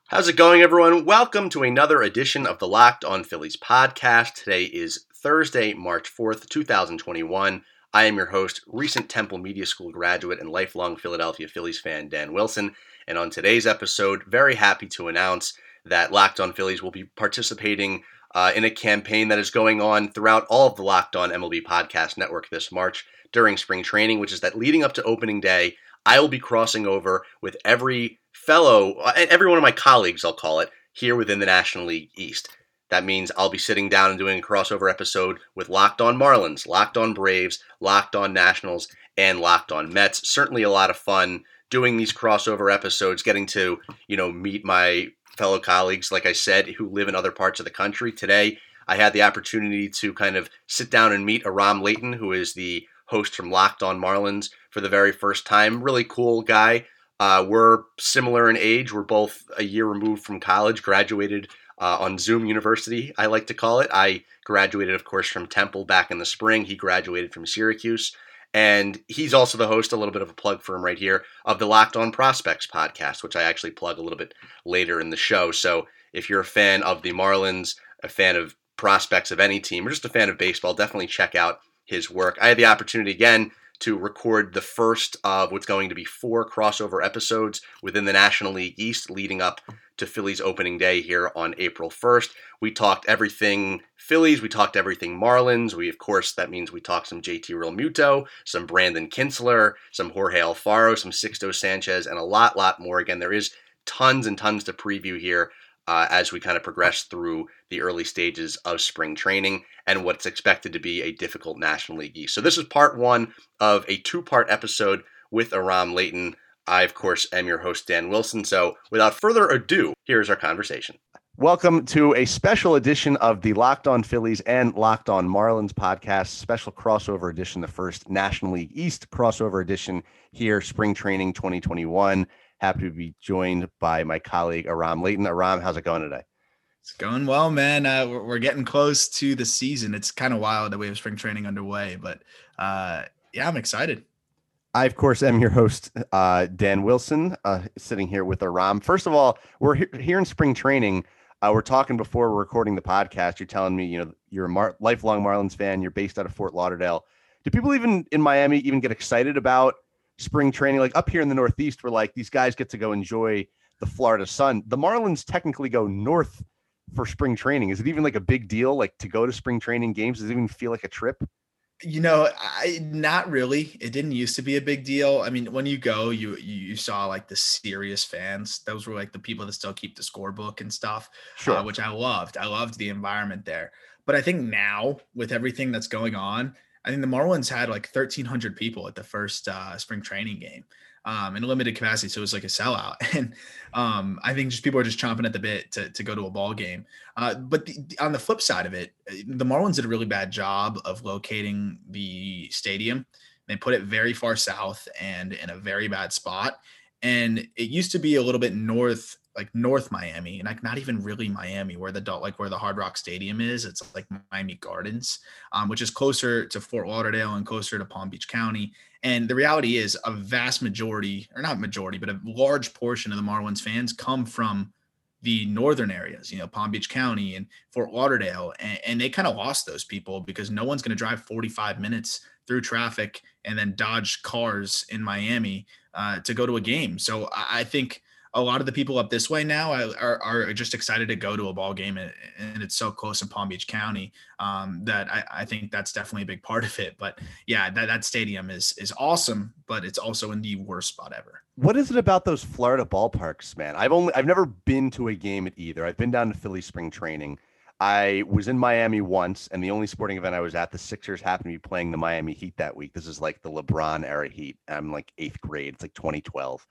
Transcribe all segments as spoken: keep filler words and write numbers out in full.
How's it going, everyone? Welcome to another edition of the Locked On Phillies podcast. Today is Thursday, March fourth, twenty twenty-one. I am your host, recent Temple Media School graduate and lifelong Philadelphia Phillies fan, Dan Wilson. And on today's episode, very happy to announce that Locked On Phillies will be participating uh, in a campaign that is going on throughout all of the Locked On M L B podcast network this March during spring training, which is that leading up to opening day, I will be crossing over with every fellow, every one of my colleagues, I'll call it, here within the National League East. That means I'll be sitting down and doing a crossover episode with Locked On Marlins, Locked On Braves, Locked On Nationals, and Locked On Mets. Certainly a lot of fun doing these crossover episodes, getting to, you know, meet my fellow colleagues, like I said, who live in other parts of the country. Today, I had the opportunity to kind of sit down and meet Aram Leighton, who is the host from Locked On Marlins, for the very first time. Really cool guy. Uh, we're similar in age. We're both a year removed from college, graduated uh, on Zoom University, I like to call it. I graduated, of course, from Temple back in the spring. He graduated from Syracuse. And he's also the host, a little bit of a plug for him right here, of the Locked On Prospects podcast, which I actually plug a little bit later in the show. So if you're a fan of the Marlins, a fan of prospects of any team, or just a fan of baseball, definitely check out his work. I had the opportunity again to record the first of what's going to be four crossover episodes within the National League East leading up to Phillies opening day here on April first. We talked everything Phillies, we talked everything Marlins. We, of course, that means we talked some J T Realmuto, some Brandon Kintzler, some Jorge Alfaro, some Sixto Sanchez, and a lot, lot more. Again, there is tons and tons to preview here Uh, as we kind of progress through the early stages of spring training and what's expected to be a difficult National League East. So this is part one of a two-part episode with Aram Leighton. I, of course, am your host, Dan Wilson. So without further ado, here's our conversation. Welcome to a special edition of the Locked On Phillies and Locked On Marlins podcast, special crossover edition, the first National League East crossover edition here, spring training twenty twenty-one. Happy to be joined by my colleague, Aram Leighton. Aram, how's it going today? It's going well, man. Uh, we're, we're getting close to the season. It's kind of wild that we have spring training underway, but uh, yeah, I'm excited. I, of course, am your host, uh, Dan Wilson, uh, sitting here with Aram. First of all, we're he- here in spring training. Uh, we're talking before we're recording the podcast. You're telling me, you know, you're a Mar- lifelong Marlins fan. You're based out of Fort Lauderdale. Do people even in Miami even get excited about spring training? Like up here in the Northeast, where like these guys get to go enjoy the Florida sun. The Marlins technically go north for spring training. Is it even like a big deal, like to go to spring training games? Does it even feel like a trip? You know, I not really. It didn't used to be a big deal. I mean, when you go, you you saw like the serious fans. Those were like the people that still keep the scorebook and stuff, sure. uh, which I loved. I loved the environment there. But I think now with everything that's going on, I think the Marlins had like thirteen hundred people at the first uh, spring training game um, in a limited capacity. So it was like a sellout. And um, I think just people are just chomping at the bit to, to go to a ball game. Uh, but the, on the flip side of it, the Marlins did a really bad job of locating the stadium. They put it very far south and in a very bad spot. And it used to be a little bit north, like North Miami, and like not even really Miami, where the like where the Hard Rock Stadium is. It's like Miami Gardens, um, which is closer to Fort Lauderdale and closer to Palm Beach County. And the reality is, a vast majority, or not majority, but a large portion of the Marlins fans come from the northern areas, you know, Palm Beach County and Fort Lauderdale, and, and they kind of lost those people because no one's going to drive forty-five minutes through traffic and then dodge cars in Miami uh, to go to a game. So I, I think a lot of the people up this way now are, are just excited to go to a ball game, and, and it's so close in Palm Beach County um, that I, I think that's definitely a big part of it. But yeah, that, that stadium is is awesome, but it's also in the worst spot ever. What is it about those Florida ballparks, man? I've only I've never been to a game at either. I've been down to Philly spring training. I was in Miami once, and the only sporting event I was at, the Sixers happened to be playing the Miami Heat that week. This is like the LeBron era Heat. I'm like eighth grade. It's like twenty twelve.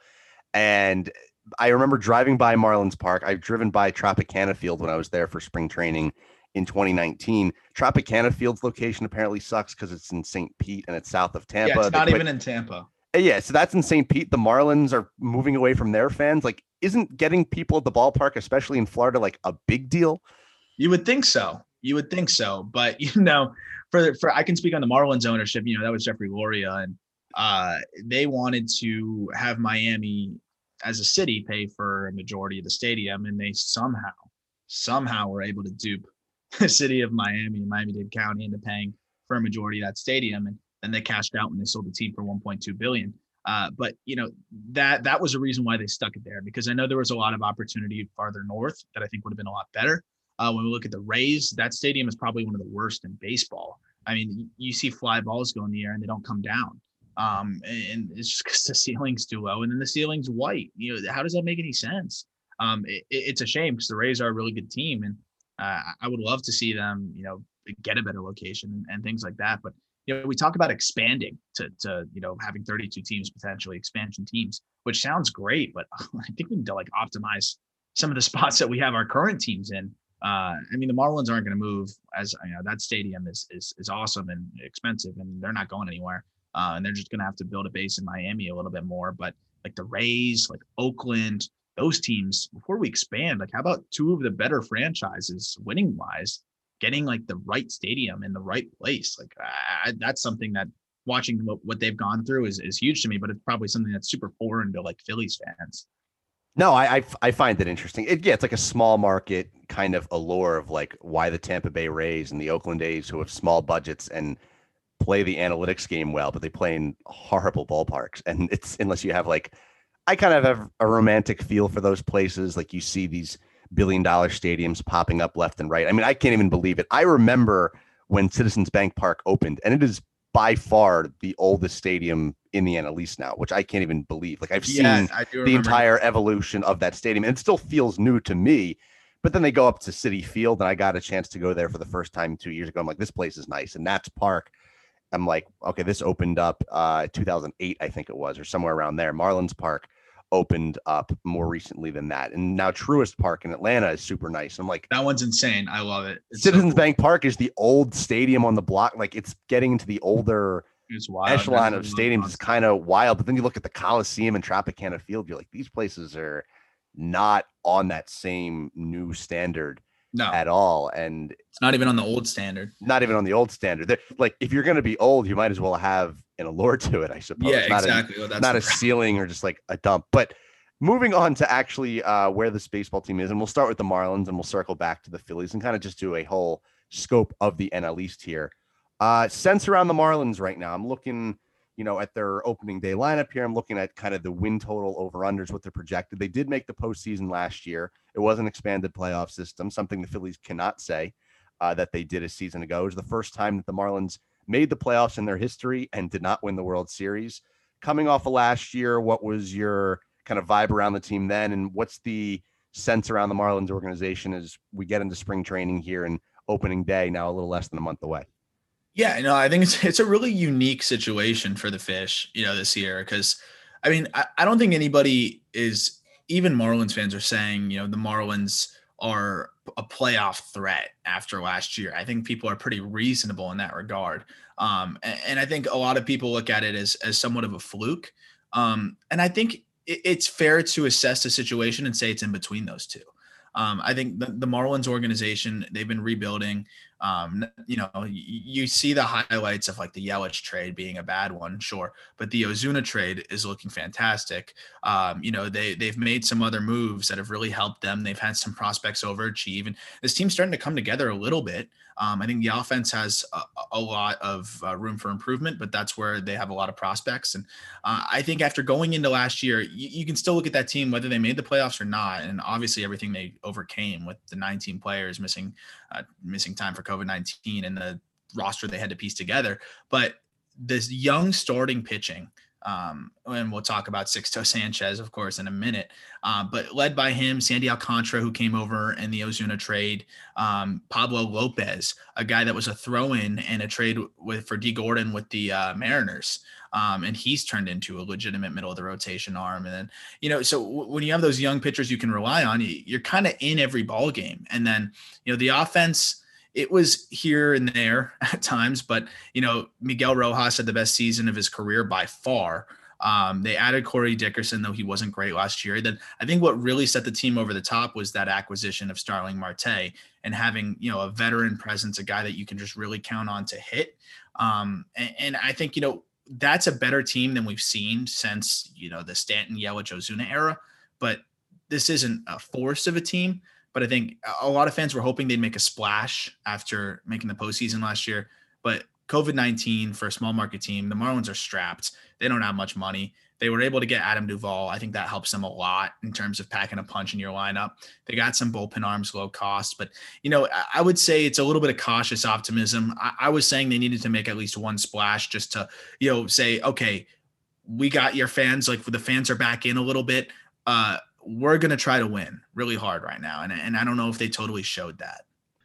And I remember driving by Marlins Park. I've driven by Tropicana Field when I was there for spring training in twenty nineteen. Tropicana Field's location apparently sucks because it's in Saint Pete and it's south of Tampa. Yeah, it's not put, even in Tampa. Yeah, so that's in Saint Pete. The Marlins are moving away from their fans. Like, isn't getting people at the ballpark, especially in Florida, like a big deal? You would think so. You would think so. But, you know, for for I can speak on the Marlins ownership. You know, that was Jeffrey Loria, and uh, they wanted to have Miami as a city, pay for a majority of the stadium, and they somehow, somehow were able to dupe the city of Miami and Miami-Dade County into paying for a majority of that stadium. And then they cashed out when they sold the team for one point two billion dollars. Uh, but you know that that was a reason why they stuck it there, because I know there was a lot of opportunity farther north that I think would have been a lot better. Uh, when we look at the Rays, that stadium is probably one of the worst in baseball. I mean, you see fly balls go in the air and they don't come down. Um, and it's just because the ceiling's too low, and then the ceiling's white. You know, how does that make any sense? Um, it, it's a shame because the Rays are a really good team, and uh, I would love to see them, you know, get a better location and, and things like that. But you know, we talk about expanding to, to, you know, having thirty-two teams, potentially expansion teams, which sounds great, but I think we need to like optimize some of the spots that we have our current teams in. Uh, I mean, the Marlins aren't going to move, as you know, that stadium is, is, is awesome and expensive, and they're not going anywhere. Uh, and they're just going to have to build a base in Miami a little bit more. But like the Rays, like Oakland, those teams, before we expand, like how about two of the better franchises winning wise, getting like the right stadium in the right place? Like I, that's something that watching what, what they've gone through is, is huge to me, but it's probably something that's super foreign to like Phillies fans. No, I, I I find it interesting. It, yeah, it's like a small market kind of allure of like why the Tampa Bay Rays and the Oakland A's, who have small budgets and play the analytics game well, but they play in horrible ballparks. And it's, unless you have like, I kind of have a romantic feel for those places. Like you see these billion dollar stadiums popping up left and right. I mean, I can't even believe it. I remember when Citizens Bank Park opened, and it is by far the oldest stadium in the N L East now, which I can't even believe. Like I've Yeah, seen the entire evolution of that stadium, and it still feels new to me. But then they go up to Citi Field, and I got a chance to go there for the first time two years ago. I'm like, this place is nice. And Nats Park, I'm like, okay, this opened up uh, two thousand eight, I think it was, or somewhere around there. Marlins Park opened up more recently than that. And now Truist Park in Atlanta is super nice. I'm like, that one's insane. I love it. It's Citizens so cool. Bank Park is the old stadium on the block. Like it's getting into the older echelon of stadiums. It's kind of wild. But then you look at the Coliseum and Tropicana Field, you're like, these places are not on that same new standard. No, at all. And it's not even on the old standard. Not even on the old standard. They're, like if you're going to be old, you might as well have an allure to it, I suppose. Yeah, not exactly. A, well, that's not a ceiling or just like a dump. But moving on to actually uh, where this baseball team is, and we'll start with the Marlins and we'll circle back to the Phillies and kind of just do a whole scope of the N L East here. Uh, sense around the Marlins right now. I'm looking, you know, at their opening day lineup here. I'm looking at kind of the win total over unders, what they're projected. They did make the postseason last year. It was an expanded playoff system, something the Phillies cannot say uh, that they did a season ago. It was the first time that the Marlins made the playoffs in their history and did not win the World Series. Coming off of last year, what was your kind of vibe around the team then? And what's the sense around the Marlins organization as we get into spring training here and opening day now a little less than a month away? Yeah, no, I think it's it's a really unique situation for the Fish, you know, this year, because I mean, I, I don't think anybody is, even Marlins fans are saying, you know, the Marlins are a playoff threat after last year. I think people are pretty reasonable in that regard. Um, and, and I think a lot of people look at it as as somewhat of a fluke. Um, and I think it, it's fair to assess the situation and say it's in between those two. Um, I think the, the Marlins organization, they've been rebuilding. Um, you know, you, you see the highlights of like the Yelich trade being a bad one, sure, but the Ozuna trade is looking fantastic. Um, you know, they they've made some other moves that have really helped them. They've had some prospects overachieve, and this team's starting to come together a little bit. Um, I think the offense has a, a lot of uh, room for improvement, but that's where they have a lot of prospects. And uh, I think after going into last year, you, you can still look at that team, whether they made the playoffs or not. And obviously everything they overcame with the nineteen players missing, uh, missing time for COVID nineteen and the roster they had to piece together. But this young starting pitching, Um, and we'll talk about Sixto Sanchez, of course, in a minute. Uh, but led by him, Sandy Alcantara, who came over in the Ozuna trade, um, Pablo Lopez, a guy that was a throw-in and a trade with for D Gordon with the uh, Mariners. Um, and he's turned into a legitimate middle of the rotation arm. And then, you know, so w- when you have those young pitchers you can rely on, you're kind of in every ball game. And then, you know, the offense, it was here and there at times, but, you know, Miguel Rojas had the best season of his career by far. Um, they added Corey Dickerson, though he wasn't great last year. Then I think what really set the team over the top was that acquisition of Starling Marte and having, you know, a veteran presence, a guy that you can just really count on to hit. Um, and, and I think, you know, that's a better team than we've seen since, you know, the Stanton, Yelich, Ozuna era. But this isn't a force of a team. But I think a lot of fans were hoping they'd make a splash after making the postseason last year. But COVID nineteen for a small market team, the Marlins are strapped. They don't have much money. They were able to get Adam Duvall. I think that helps them a lot in terms of packing a punch in your lineup. They got some bullpen arms, low cost. But, you know, I would say it's a little bit of cautious optimism. I, I was saying they needed to make at least one splash just to, you know, say, okay, we got your fans. Like the fans are back in a little bit. Uh, we're going to try to win really hard right now. And, and I don't know if they totally showed that.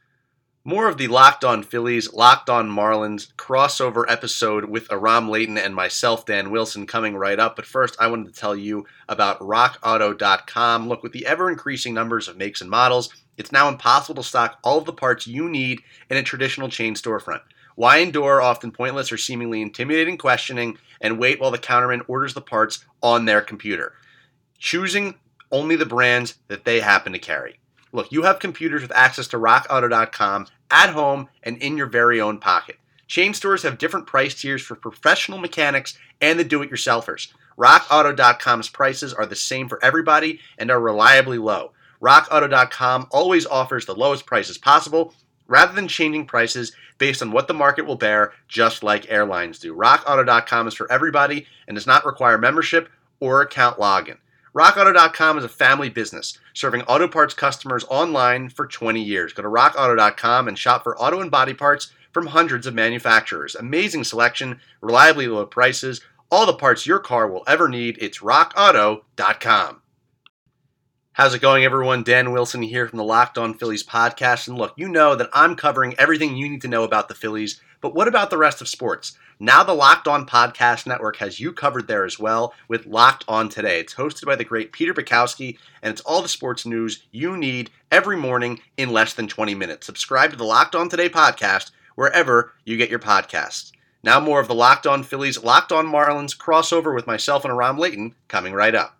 More of the Locked On Phillies, Locked On Marlins crossover episode with Aram Leighton and myself, Dan Wilson, coming right up. But first, I wanted to tell you about rock auto dot com. Look, with the ever-increasing numbers of makes and models, it's now impossible to stock all of the parts you need in a traditional chain storefront. Why endure often pointless or seemingly intimidating questioning and wait while the counterman orders the parts on their computer, choosing only the brands that they happen to carry? Look, you have computers with access to rock auto dot com at home and in your very own pocket. Chain stores have different price tiers for professional mechanics and the do-it-yourselfers. rock auto dot com's prices are the same for everybody and are reliably low. rock auto dot com always offers the lowest prices possible rather than changing prices based on what the market will bear, just like airlines do. rock auto dot com is for everybody and does not require membership or account login. rock auto dot com is a family business, serving auto parts customers online for twenty years. Go to rock auto dot com and shop for auto and body parts from hundreds of manufacturers. Amazing selection, reliably low prices, all the parts your car will ever need. It's rock auto dot com. How's it going, everyone? Dan Wilson here from the Locked On Phillies podcast. And look, you know that I'm covering everything you need to know about the Phillies, but what about the rest of sports? Now the Locked On Podcast Network has you covered there as well with Locked On Today. It's hosted by the great Peter Bukowski, and it's all the sports news you need every morning in less than twenty minutes. Subscribe to the Locked On Today podcast wherever you get your podcasts. Now more of the Locked On Phillies, Locked On Marlins crossover with myself and Aram Leighton coming right up.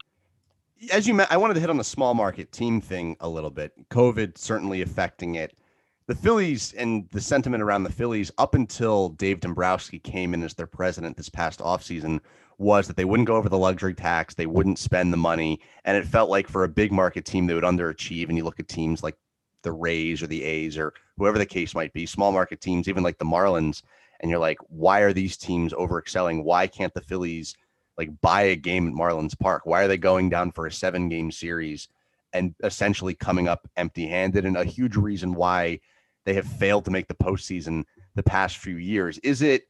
As you met, I wanted to hit on the small market team thing a little bit. COVID certainly affecting it. The Phillies and the sentiment around the Phillies up until Dave Dombrowski came in as their president this past offseason was that they wouldn't go over the luxury tax, they wouldn't spend the money, and it felt like for a big market team they would underachieve. And you look at teams like the Rays or the A's or whoever the case might be, small market teams, even like the Marlins, and you're like, why are these teams overexcelling? Why can't the Phillies like buy a game at Marlins Park? Why are they going down for a seven-game series and essentially coming up empty-handed? And a huge reason why they have failed to make the postseason the past few years. Is it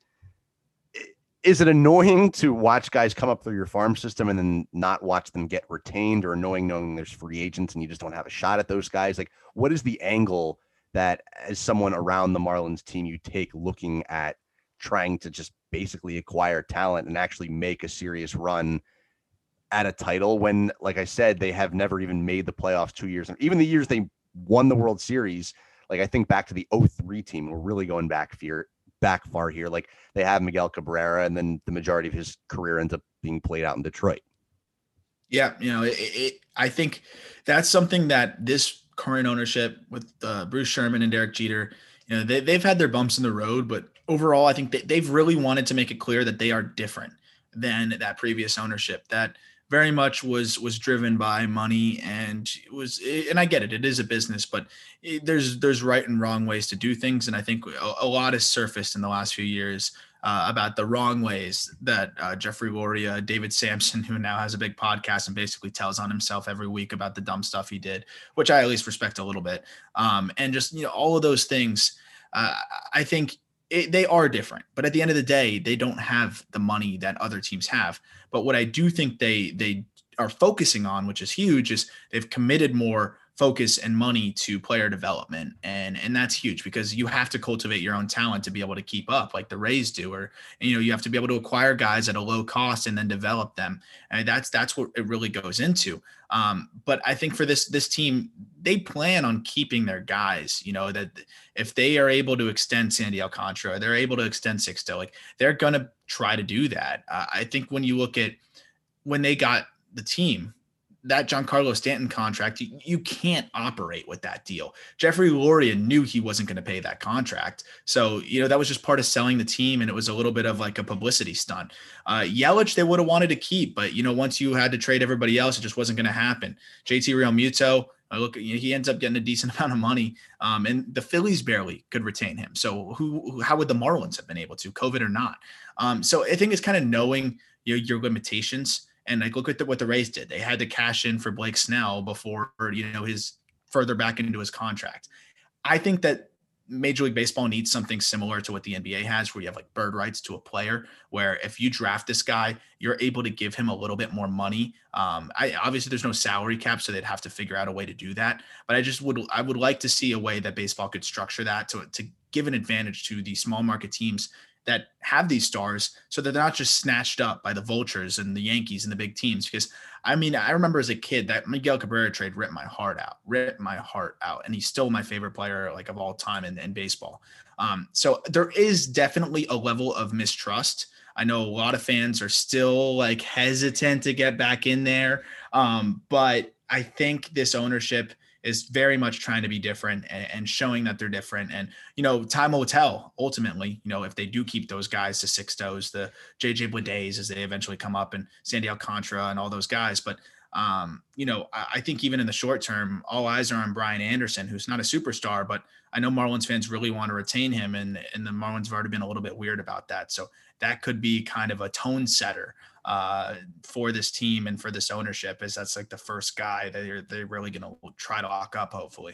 is it annoying to watch guys come up through your farm system and then not watch them get retained, or annoying knowing there's free agents and you just don't have a shot at those guys? Like, what is the angle that as someone around the Marlins team you take looking at trying to just basically acquire talent and actually make a serious run at a title when, like I said, they have never even made the playoffs two years. Even the years they won the World Series, like I think back to the oh three team, we're really going back fear, back far here. Like they have Miguel Cabrera, and then the majority of his career ends up being played out in Detroit. Yeah, you know, it, it, I think that's something that this current ownership with uh, Bruce Sherman and Derek Jeter, you know, they, they've had their bumps in the road, but overall, I think they, they've really wanted to make it clear that they are different than that previous ownership that very much was was driven by money, and it was and I get it, it is a business, but it, there's there's right and wrong ways to do things, and I think a, a lot has surfaced in the last few years uh, about the wrong ways that uh, Jeffrey Loria, David Sampson, who now has a big podcast and basically tells on himself every week about the dumb stuff he did, which I at least respect a little bit, um, and just you know all of those things. Uh, I think it, they are different, but at the end of the day, they don't have the money that other teams have. But what I do think they they are focusing on, which is huge, is they've committed more focus and money to player development. And, and that's huge because you have to cultivate your own talent to be able to keep up like the Rays do, or, you know, you have to be able to acquire guys at a low cost and then develop them. And that's, that's what it really goes into. Um, but I think for this, this team, they plan on keeping their guys, you know, that if they are able to extend Sandy Alcantara, they're able to extend Sixto, like they're going to try to do that. Uh, I think when you look at when they got the team, that Giancarlo Stanton contract, you, you can't operate with that deal. Jeffrey Loria knew he wasn't going to pay that contract. So, you know, that was just part of selling the team. And it was a little bit of like a publicity stunt. Uh, Yelich, they would have wanted to keep, but, you know, once you had to trade everybody else, it just wasn't going to happen. J T Realmuto, I look, you know, he ends up getting a decent amount of money, um, and the Phillies barely could retain him. So who, who, how would the Marlins have been able to, COVID or not? Um, so I think it's kind of knowing your, your limitations. And like, look at the, what the Rays did. They had to cash in for Blake Snell before, you know, his further back into his contract. I think that Major League Baseball needs something similar to what the N B A has, where you have like bird rights to a player, where if you draft this guy, you're able to give him a little bit more money. Um, I obviously there's no salary cap, so they'd have to figure out a way to do that. But I just would, I would like to see a way that baseball could structure that to, to give an advantage to the small market teams that have these stars, so that they're not just snatched up by the vultures and the Yankees and the big teams. Because I mean, I remember as a kid that Miguel Cabrera trade ripped my heart out, ripped my heart out. And he's still my favorite player, like, of all time in, in baseball. Um, so there is definitely a level of mistrust. I know a lot of fans are still like hesitant to get back in there. Um, but I think this ownership is very much trying to be different and, and showing that they're different. And, you know, time will tell ultimately, you know, if they do keep those guys, to Sixtos, the J J Bledays, as they eventually come up, and Sandy Alcantara and all those guys. But, um, you know, I, I think even in the short term, all eyes are on Brian Anderson, who's not a superstar, but I know Marlins fans really want to retain him. And, and the Marlins have already been a little bit weird about that. So that could be kind of a tone setter uh, for this team and for this ownership, as that's like the first guy that they're, they're really going to try to lock up, hopefully.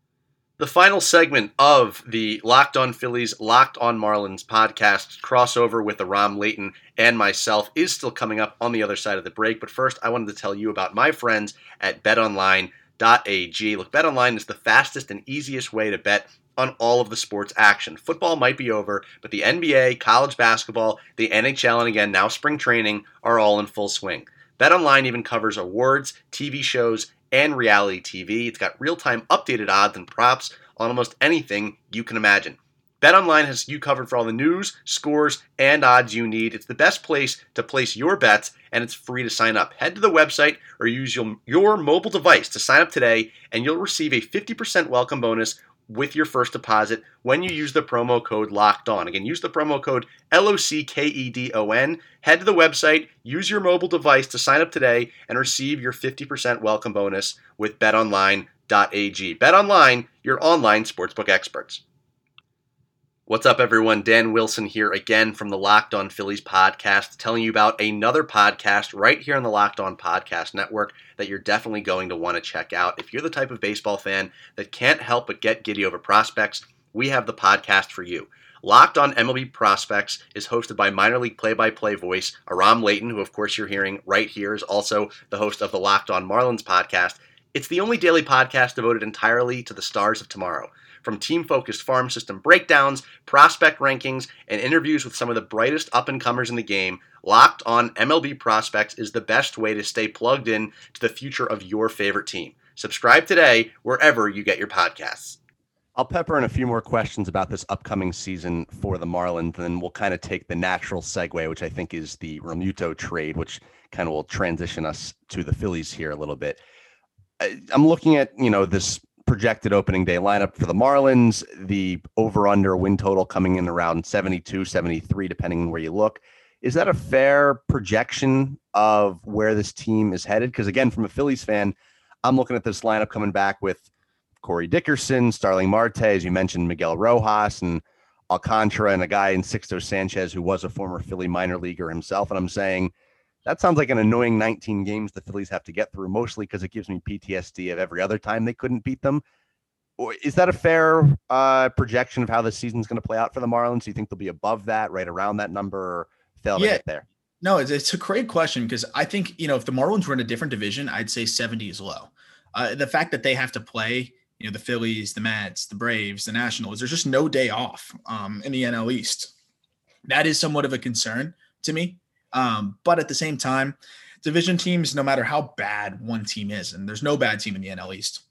The final segment of the Locked On Phillies, Locked On Marlins podcast crossover with Aram Leighton and myself is still coming up on the other side of the break. But first, I wanted to tell you about my friends at bet online dot a g. Look, BetOnline is the fastest and easiest way to bet on all of the sports action. Football might be over, but the N B A, college basketball, the N H L, and again, now spring training are all in full swing. BetOnline even covers awards, T V shows, and reality T V. It's got real-time updated odds and props on almost anything you can imagine. BetOnline has you covered for all the news, scores, and odds you need. It's the best place to place your bets, and it's free to sign up. Head to the website or use your, your mobile device to sign up today, and you'll receive a fifty percent welcome bonus with your first deposit when you use the promo code LOCKEDON. Again, use the promo code L O C K E D O N. Head to the website, use your mobile device to sign up today, and receive your fifty percent welcome bonus with bet online dot a g. BetOnline, your online sportsbook experts. What's up, everyone? Dan Wilson here again from the Locked On Phillies podcast, telling you about another podcast right here on the Locked On Podcast Network that you're definitely going to want to check out. If you're the type of baseball fan that can't help but get giddy over prospects, we have the podcast for you. Locked On M L B Prospects is hosted by minor league play-by-play voice Aram Leighton, who of course you're hearing right here, is also the host of the Locked On Marlins podcast. It's the only daily podcast devoted entirely to the stars of tomorrow. From team-focused farm system breakdowns, prospect rankings, and interviews with some of the brightest up-and-comers in the game, Locked On M L B Prospects is the best way to stay plugged in to the future of your favorite team. Subscribe today wherever you get your podcasts. I'll pepper in a few more questions about this upcoming season for the Marlins, and then we'll kind of take the natural segue, which I think is the Realmuto trade, which kind of will transition us to the Phillies here a little bit. I'm looking at, you know, this projected opening day lineup for the Marlins, the over-under win total coming in around seventy-two, seventy-three, depending on where you look. Is that a fair projection of where this team is headed? Because again, from a Phillies fan, I'm looking at this lineup coming back with Corey Dickerson, Starling Marte, as you mentioned, Miguel Rojas, and Alcantara, and a guy in Sixto Sanchez, who was a former Philly minor leaguer himself. And I'm saying, that sounds like an annoying nineteen games the Phillies have to get through, mostly because it gives me P T S D of every other time they couldn't beat them. Or is that a fair uh, projection of how the season's going to play out for the Marlins? Do you think they'll be above that, right around that number, or fail to yeah. get there? No, it's, it's a great question, because I think, you know, if the Marlins were in a different division, I'd say seventy is low. Uh, the fact that they have to play, you know, the Phillies, the Mets, the Braves, the Nationals, there's just no day off um, in the N L East. That is somewhat of a concern to me. Um, but at the same time, division teams, no matter how bad one team is, and there's no bad team in the N L East,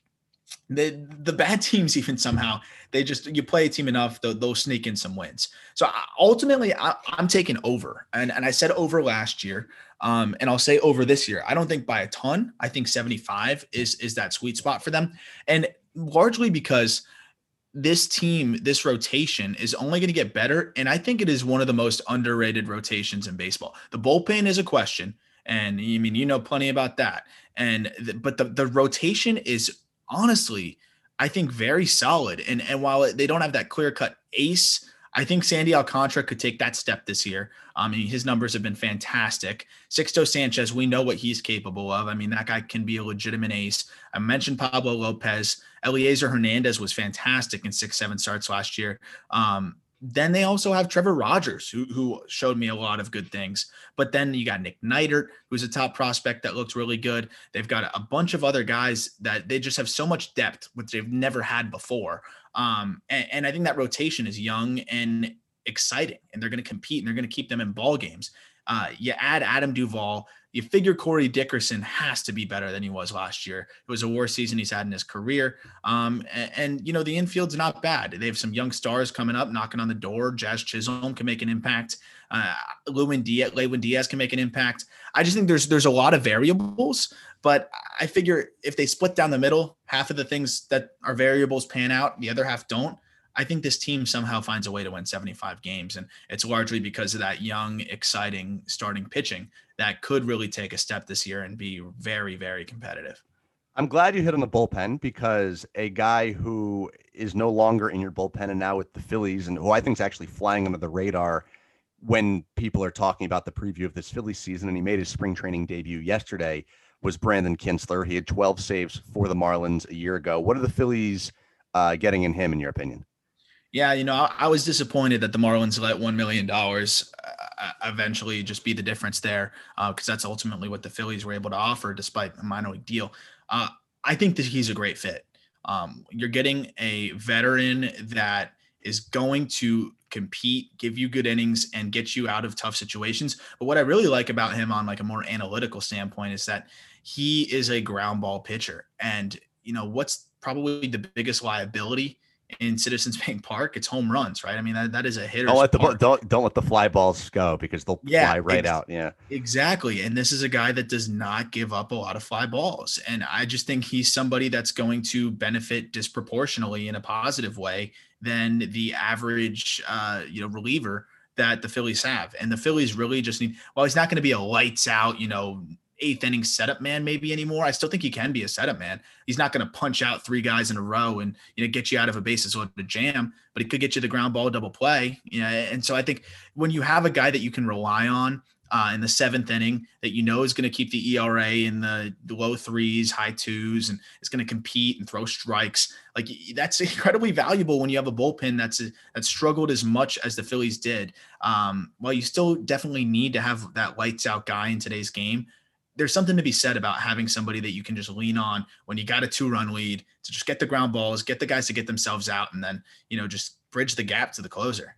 the the bad teams, even somehow they just, you play a team enough, they'll, they'll sneak in some wins. So I, ultimately I, I'm taking over, and, and I said over last year, um, and I'll say over this year. I don't think by a ton. I think seventy-five is is that sweet spot for them, and largely because this team, this rotation is only going to get better. And I think it is one of the most underrated rotations in baseball. The bullpen is a question. And I mean, you know plenty about that. And, the, but the, the rotation is honestly, I think very solid. And, and while they don't have that clear cut ace, I think Sandy Alcantara could take that step this year. I mean, his numbers have been fantastic. Sixto Sanchez, we know what he's capable of. I mean, that guy can be a legitimate ace. I mentioned Pablo Lopez. Eliezer Hernandez was fantastic in six, seven starts last year. Um, then they also have Trevor Rogers, who, who showed me a lot of good things. But then you got Nick Neidert, who's a top prospect that looked really good. They've got a bunch of other guys that they just have so much depth, which they've never had before. Um, and, and I think that rotation is young and exciting, and they're going to compete, and they're going to keep them in ball games. Uh, you add Adam Duvall, you figure Corey Dickerson has to be better than he was last year. It was a worst season he's had in his career. Um, and, and, you know, the infield's not bad. They have some young stars coming up, knocking on the door. Jazz Chisholm can make an impact. Uh, Lewin Diaz, Lewin Diaz can make an impact. I just think there's, there's a lot of variables, but I figure if they split down the middle, half of the things that are variables pan out, the other half don't. I think this team somehow finds a way to win seventy-five games. And it's largely because of that young, exciting starting pitching that could really take a step this year and be very, very competitive. I'm glad you hit on the bullpen, because a guy who is no longer in your bullpen and now with the Phillies, and who I think is actually flying under the radar when people are talking about the preview of this Phillies season, and he made his spring training debut yesterday, was Brandon Kintzler. He had twelve saves for the Marlins a year ago. What are the Phillies uh, getting in him, in your opinion? Yeah, you know, I, I was disappointed that the Marlins let one million dollars uh, eventually just be the difference there, because uh, that's ultimately what the Phillies were able to offer despite a minor league deal. Uh, I think that he's a great fit. Um, you're getting a veteran that is going to compete, give you good innings, and get you out of tough situations. But what I really like about him on like a more analytical standpoint is that he is a ground ball pitcher. And, you know, what's probably the biggest liability in Citizens Bank Park? It's home runs, right? I mean, that, that is a hitter. Don't let the don't don't let the fly balls go, because they'll yeah, fly right ex- out. Yeah, exactly. And this is a guy that does not give up a lot of fly balls, and I just think he's somebody that's going to benefit disproportionately in a positive way than the average, uh, you know, reliever that the Phillies have. And the Phillies really just need. Well, he's not going to be a lights out, you know, eighth inning setup man maybe anymore. I still think he can be a setup man. He's not going to punch out three guys in a row and, you know, get you out of a bases loaded jam, but he could get you the ground ball double play. You know, and so I think when you have a guy that you can rely on uh, in the seventh inning that you know is going to keep the E R A in the, the low threes, high twos, and is going to compete and throw strikes, like that's incredibly valuable when you have a bullpen that's that's struggled as much as the Phillies did. Um, while you still definitely need to have that lights out guy in today's game, there's something to be said about having somebody that you can just lean on when you got a two run lead to just get the ground balls, get the guys to get themselves out, and then, you know, just bridge the gap to the closer.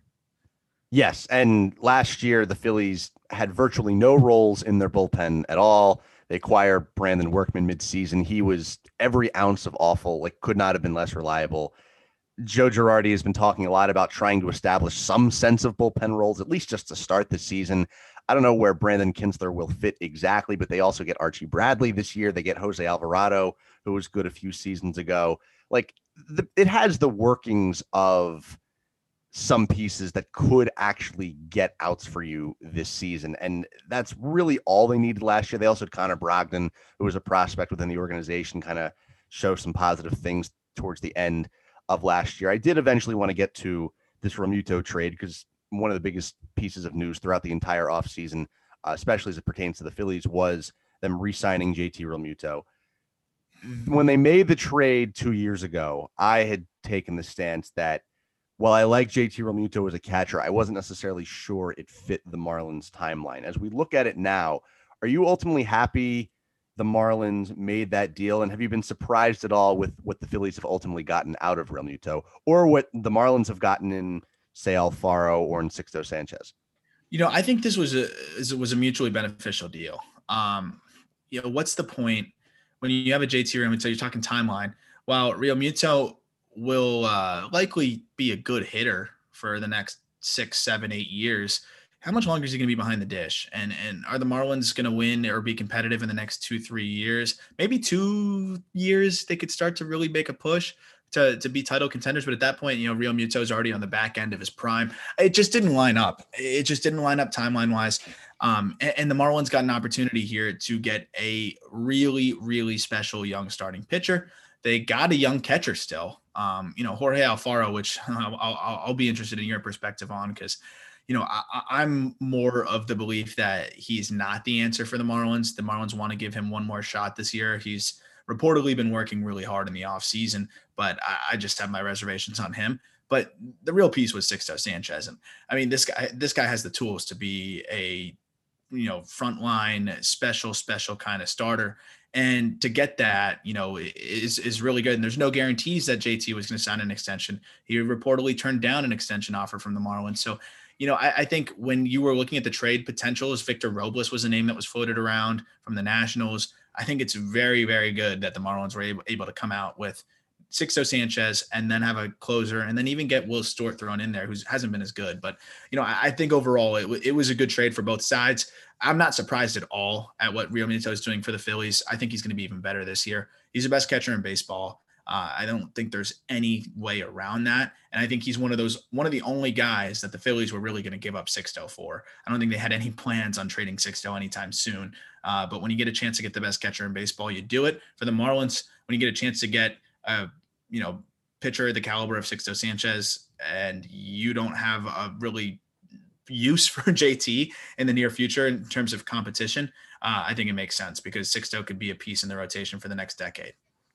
Yes. And last year, the Phillies had virtually no roles in their bullpen at all. They acquired Brandon Workman midseason. He was every ounce of awful, like could not have been less reliable. Joe Girardi has been talking a lot about trying to establish some sense of bullpen roles, at least just to start the season. I don't know where Brandon Kintzler will fit exactly, but they also get Archie Bradley this year. They get Jose Alvarado, who was good a few seasons ago. Like the, it has the workings of some pieces that could actually get outs for you this season. And that's really all they needed last year. They also had Connor Brogdon, who was a prospect within the organization, kind of show some positive things towards the end of last year. I did eventually want to get to this Realmuto trade, because one of the biggest pieces of news throughout the entire offseason, uh, especially as it pertains to the Phillies, was them re-signing J T Realmuto. When they made the trade two years ago, I had taken the stance that while I like J T Realmuto as a catcher, I wasn't necessarily sure it fit the Marlins timeline. As we look at it now, are you ultimately happy the Marlins made that deal? And have you been surprised at all with what the Phillies have ultimately gotten out of Realmuto, or what the Marlins have gotten in, say, Alfaro or in Sixto Sanchez? You know, I think this was a was a mutually beneficial deal. Um, you know, what's the point when you have a J T Realmuto, you're talking timeline. While Realmuto will uh, likely be a good hitter for the next six, seven, eight years, how much longer is he going to be behind the dish? And and are the Marlins going to win or be competitive in the next two, three years? Maybe two years they could start to really make a push to, to be title contenders. But at that point, you know, Realmuto is already on the back end of his prime. It just didn't line up. It just didn't line up timeline wise. Um, and, and the Marlins got an opportunity here to get a really, really special young starting pitcher. They got a young catcher still. Um, you know, Jorge Alfaro, which I'll, I'll, I'll be interested in your perspective on, because you know, I, I'm more of the belief that he's not the answer for the Marlins. The Marlins want to give him one more shot this year. He's reportedly been working really hard in the offseason, but I, I just have my reservations on him. But the real piece was Sixto Sanchez. And I mean, this guy, this guy has the tools to be a, you know, frontline special, special kind of starter. And to get that, you know, is is really good. And there's no guarantees that J T was going to sign an extension. He reportedly turned down an extension offer from the Marlins. So, you know, I, I think when you were looking at the trade potentials, Victor Robles was a name that was floated around from the Nationals. I think it's very, very good that the Marlins were able, able to come out with Sixto Sanchez and then have a closer and then even get Will Stewart thrown in there, who hasn't been as good. But, you know, I, I think overall it, w- it was a good trade for both sides. I'm not surprised at all at what Realmuto is doing for the Phillies. I think he's going to be even better this year. He's the best catcher in baseball. Uh, I don't think there's any way around that. And I think he's one of those, one of the only guys that the Phillies were really going to give up Sixto for. I don't think they had any plans on trading Sixto anytime soon. Uh, but when you get a chance to get the best catcher in baseball, you do it. For the Marlins, when you get a chance to get a, you know, pitcher the caliber of Sixto Sanchez, and you don't have a really use for J T in the near future in terms of competition, uh, I think it makes sense because Sixto could be a piece in the rotation for the next decade.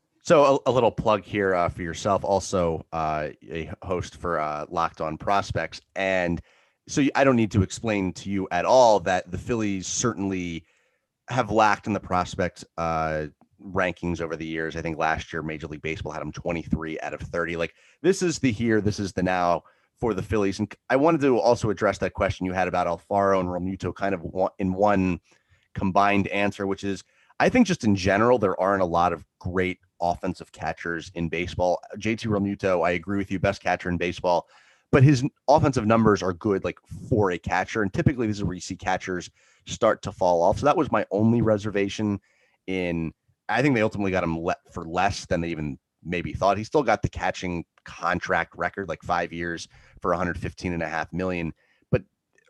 So a, a little plug here uh, for yourself, also uh, a host for uh, Locked On Prospects. And so I don't need to explain to you at all that the Phillies certainly have lacked in the prospect uh, rankings over the years. I think last year Major League Baseball had them twenty-three out of thirty. Like, this is the here, this is the now for the Phillies. And I wanted to also address that question you had about Alfaro and Realmuto kind of in one combined answer, which is, I think just in general, there aren't a lot of great offensive catchers in baseball. J T Realmuto, I agree with you, best catcher in baseball, but his offensive numbers are good, like for a catcher. And typically this is where you see catchers start to fall off. So that was my only reservation in, I think they ultimately got him let for less than they even maybe thought. He still got the catching contract record, like five years for one hundred fifteen and a half million. But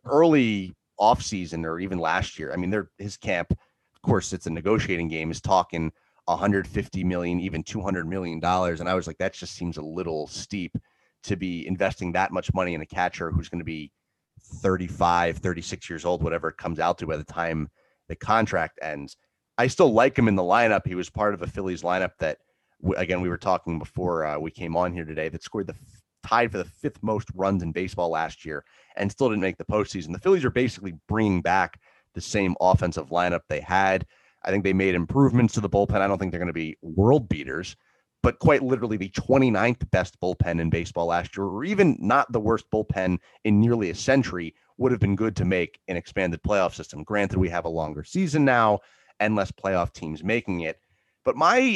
early offseason or even last year, I mean, they're his camp, of course, it's a negotiating game, is talking one hundred fifty million, even two hundred million dollars. And I was like, that just seems a little steep to be investing that much money in a catcher who's going to be thirty-five, thirty-six years old, whatever it comes out to by the time the contract ends. I still like him in the lineup. He was part of a Phillies lineup that, again, we were talking before uh, we came on here today, that scored the tied for the fifth most runs in baseball last year and still didn't make the postseason. The Phillies are basically bringing back the same offensive lineup they had. I think they made improvements to the bullpen. I don't think they're going to be world beaters, but quite literally the twenty-ninth best bullpen in baseball last year, or even not the worst bullpen in nearly a century, would have been good to make an expanded playoff system. Granted, we have a longer season now and less playoff teams making it. But my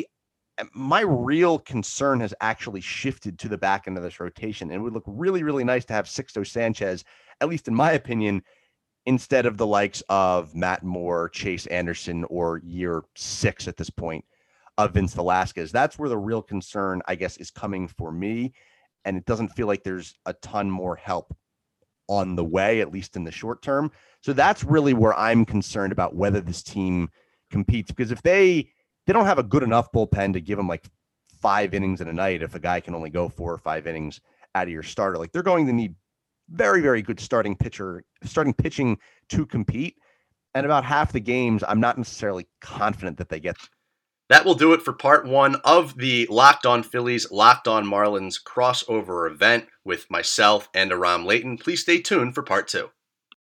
my real concern has actually shifted to the back end of this rotation. And it would look really, really nice to have Sixto Sanchez, at least in my opinion, instead of the likes of Matt Moore, Chase Anderson, or year six at this point of Vince Velasquez. That's where the real concern, I guess, is coming for me. And it doesn't feel like there's a ton more help on the way, at least in the short term. So that's really where I'm concerned about whether this team competes, because if they they don't have a good enough bullpen to give them like five innings in a night, if a guy can only go four or five innings out of your starter, like they're going to need very, very good starting pitcher, starting pitching to compete. And about half the games, I'm not necessarily confident that they get. That will do it for part one of the Locked On Phillies, Locked On Marlins crossover event with myself and Aram Layton. Please stay tuned for part two.